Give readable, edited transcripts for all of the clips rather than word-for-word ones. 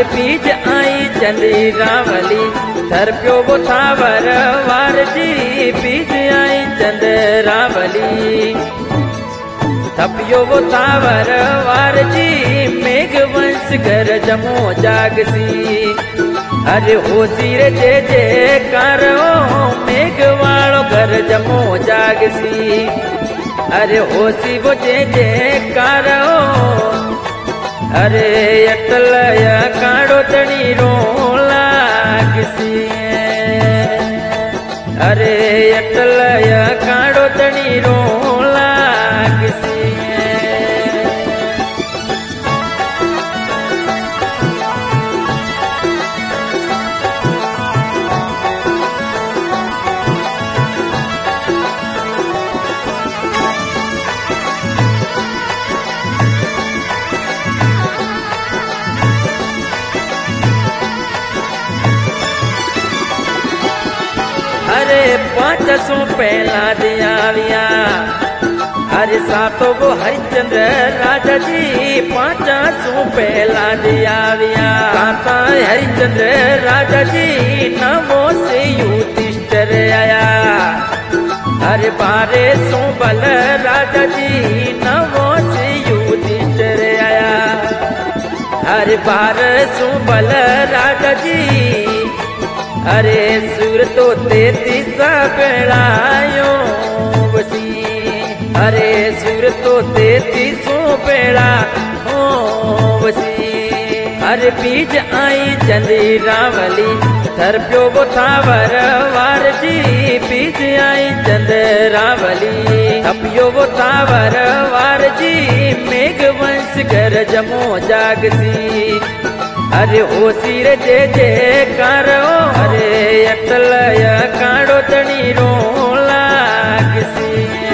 अरे बीज आई चंद्रावली धर प्यो वो थावर वार जी बीज आई चंद्रावली थपियो वो थावर वार जी मेघ वंश घर जमो जागसी अरे होसी रे जे जे करो मेघ वालो घर जमो जागसी अरे होसी वो जे जे करो अरे अटल काड़ो तणी रो लागसी अरे अटल काड़ो तणी रो लागसी अरे 500 पहला दिया अरे सातो वो हरिश्चंद्र राजा जी 500 पहला दिया साता हरिश्चंद्र राजा जी नवो से युधिष्ठिर आया अरे 1200 बल राजा जी नवो से युधिष्ठिर आया अरे 1200 बल राजा जी अरे सुर तो 33 बेड़ायो बसी अरे सुर तो 33 बेड़ा हो बसी अरे बीज आई चंद्रावली धर प्यो वो थावर वार जी बीज आई चंद्रावली थपियो वो थावर वार जी मेघ वंश घर जमो जागसी अरे होसी रे जे जे करो अरे अटल काड़ो तणी रो लागसी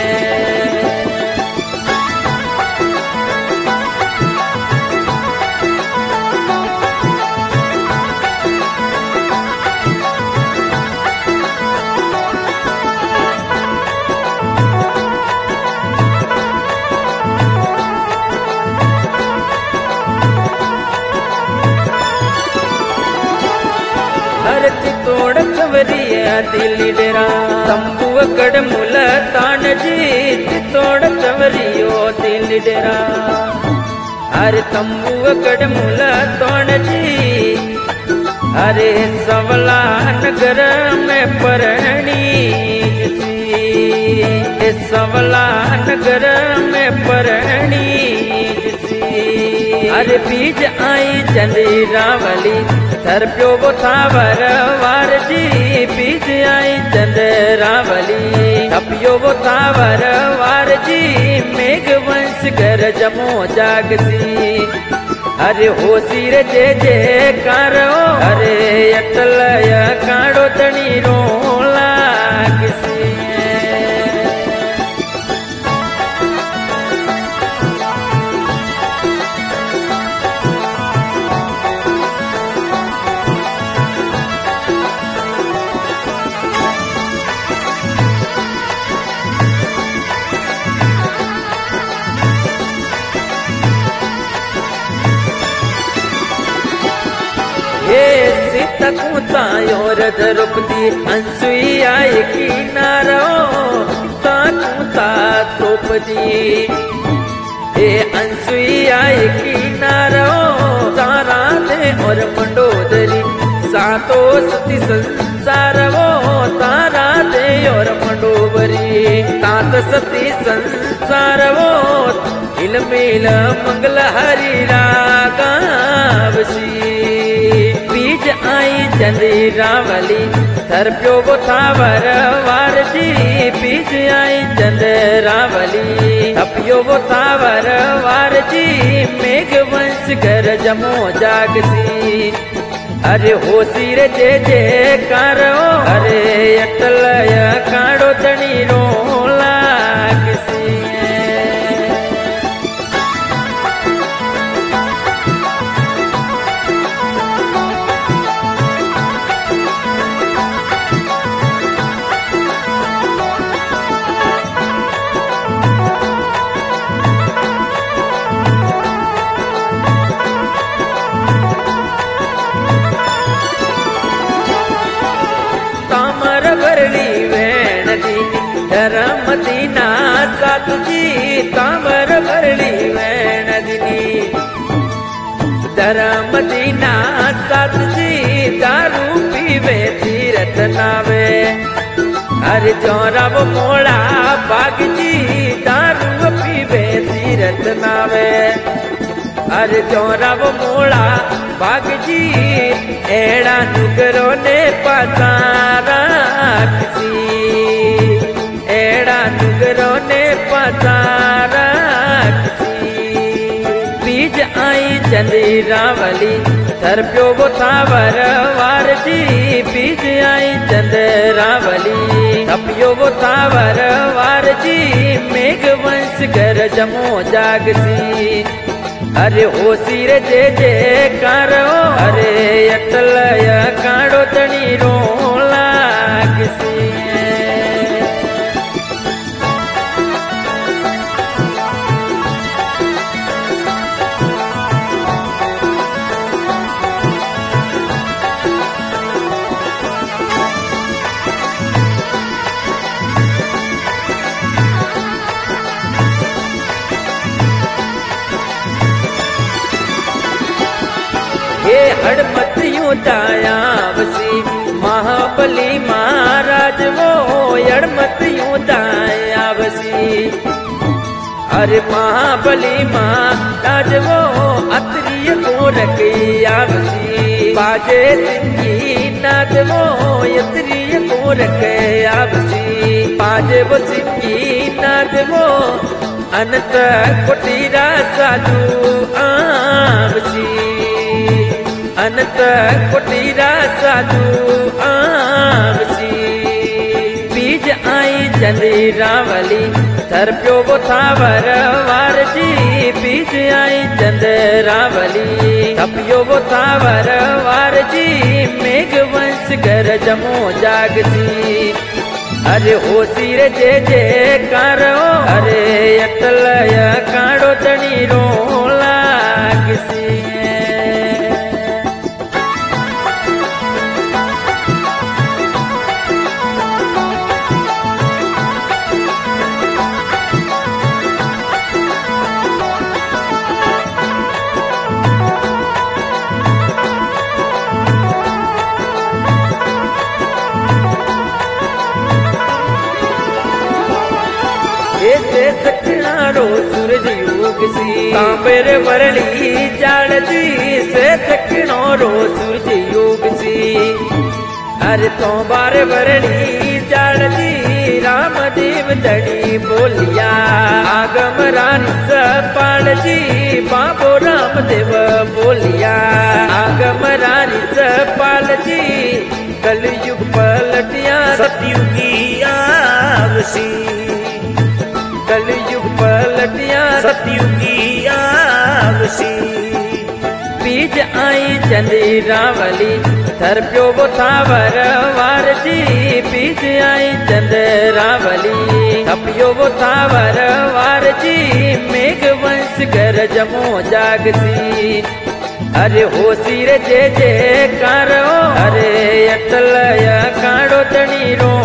तोड़ चवरिया दिल्ली डेरा तंबू कड़ मुल तान जी तोड़ चवरियो दिल्ली डेरा अरे तंबू कड़ मुल तान जी अरे सवला नगर में परणी सवला नगर में परणी अरे बीज आई चंद्रावली धर प्यो वो थावर वार जी बीज आई चंद्रावली थपियो वो थावर वार जी मेघ वंश घर जमो जागसी अरे होसी रे जे जे करो अरे अटल काड़ो तणी रो लागसी तायो द्रौपदी अनसुईया किनारो ताकुता द्रौपदी हे अनसुईया किनारो तारा दे और मंडोदरी सातो सती संसार वो तारा दे और मंडोदरी तात सती संसार वो इलमेल मंगल हरि रागावसी बीज आई चंद्रावली धर प्यो वो थावर वार जी बीज आई चंद्रावली थपियो वो थावर वार जी मेघ वंश घर जमो जागसी अरे होसी रे जे जे करो अरे अटल काड़ो तणी रो लागसी धर्म दीना सात जी तामर भरली वैण दिनी धर्म दीना सात जी दारू पीवे तीरथ नावे अरे जोराव मोड़ा बाग जी दारू पीवे तीरथ नावे अरे जोराव मोड़ा बाग जी एड़ा नुगरो ने पसारा किसी एड़ा नुगरो ने पसारा बीज आई चंद्रावली थर प्यो वो थावर वार जी बीज आई चंद्रावली थपियो वो थावर वार जी मेघ वंश कर जमो जागसी अरे ओ सिर जे जे कारो अरे अटलय काड़ो तणी रो लागसी ये हड़मतियों दायावसी महाबली महाराज वो हड़मतियों दायावसी अरे महाबली महाराज वो अत्रिय को रखी आवसी बाजे सिंगी नाद वो अत्रिय को रखे आवसी बाजे वो सिंगी नाद वो अनंत कुटीरा साधु आवसी अनंत कुटीरा साधु आवसी बीज आई चंद्रावली थर प्यो वो थावर वार जी बीज आई चंद्रावली थपियो वो थावर वार जी मेघ वंश कर जमो जागसी अरे ओ सिर जे जे कारो अरे अटलय काड़ो तणी रो लागसी सखनारो सूरज योगसी तांबेर वरली जाड़ती से सखनारो सूरज योगसी अरे तो बार वरली जाड़ती रामदेव तड़ी बोलिया आगम रानी सपाल जी बाबो रामदेव बोलिया आगम रानी सपाल जी कलयुग पलटिया सतयुगी आवसी कलयुग पलटिया सतयुगी आवसी बीज आई चंद्रावली थर प्यो वो थावर वार जी बीज आई चंद्रावली थपियो वो थावर वार जी मेघ वंश कर जमो जागसी अरे हो सिर जे जे कारो अरे अटलय काड़ो तणी रो